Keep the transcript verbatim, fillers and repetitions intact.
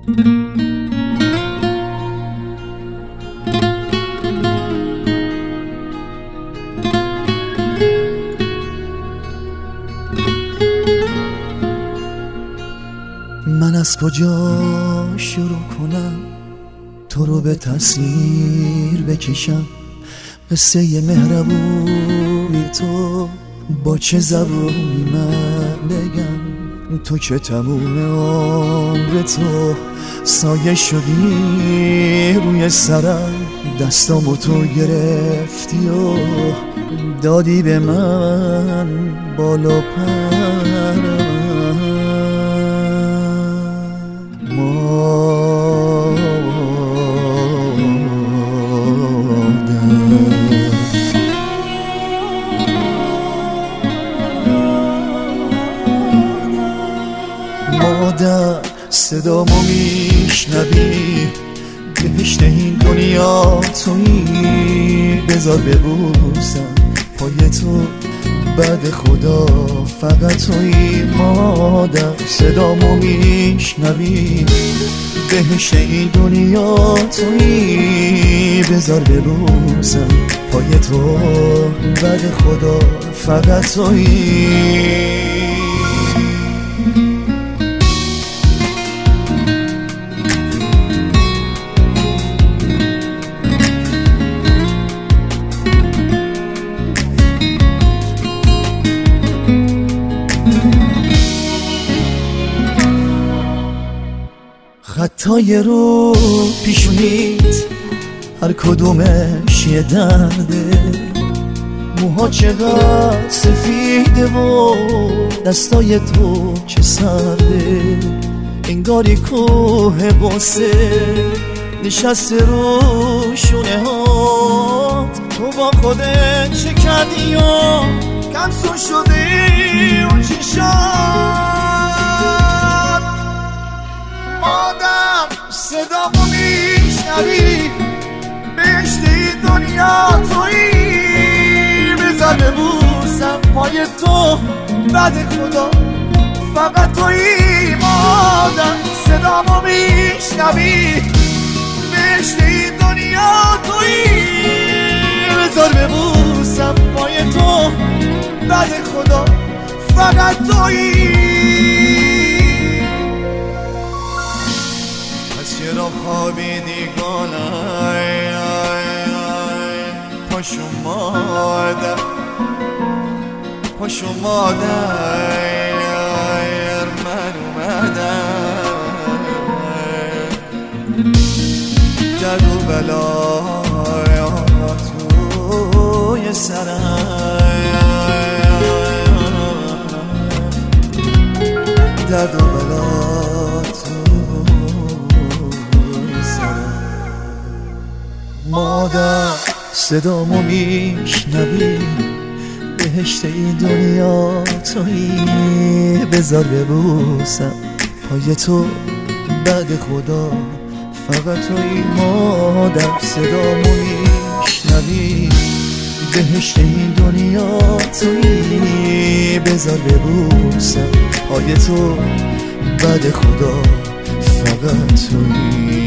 من از کجا شروع کنم تو رو به تصویر بکشم؟ قصه مهربونی تو با چه زبونی من بگم؟ تو که تموم عمر تو سایه شدی روی سرم، دستامو تو گرفتی و دادی به من بالا پرم. مادر صدامو میشنوی؟ بهشت این دنیا تویی، بذار ببوسم پای تو بعد خدا فقط تویی. مادر صدامو میشنوی؟ بهشت این دنیا تویی، بذار ببوسم پای تو بعد خدا فقط تویی. خطای رو پیشونیت هر کدومش یه درده، موها چقدر سفیده و دستای تو چه سرده. انگاری کوه قصه نشسته رو شونه هات، تو با خودت چه کردی و کمسون شدی اون چشات. مادر صدامو میشنوی؟ بهشت این دنیا تویی، بذار ببوسم پای تو بعد خدا فقط تویی. مادر صدامو میشنوی؟ بهشت این دنیا تویی، بذار ببوسم پای تو بعد خدا فقط تویی. چرا خوابیدی گلای پاشو مادر، پاشو مادر من اومدم. درد و بلای توی سرم، درد و بلای مادر صدامو میشنوی؟ بهشت این دنیا تویی، بذار ببوسم پای تو بعد خدا فقط تویی. مادر صدامو میشنوی؟ بهشت این دنیا تویی، بذار ببوسم پای تو بعد خدا فقط تویی.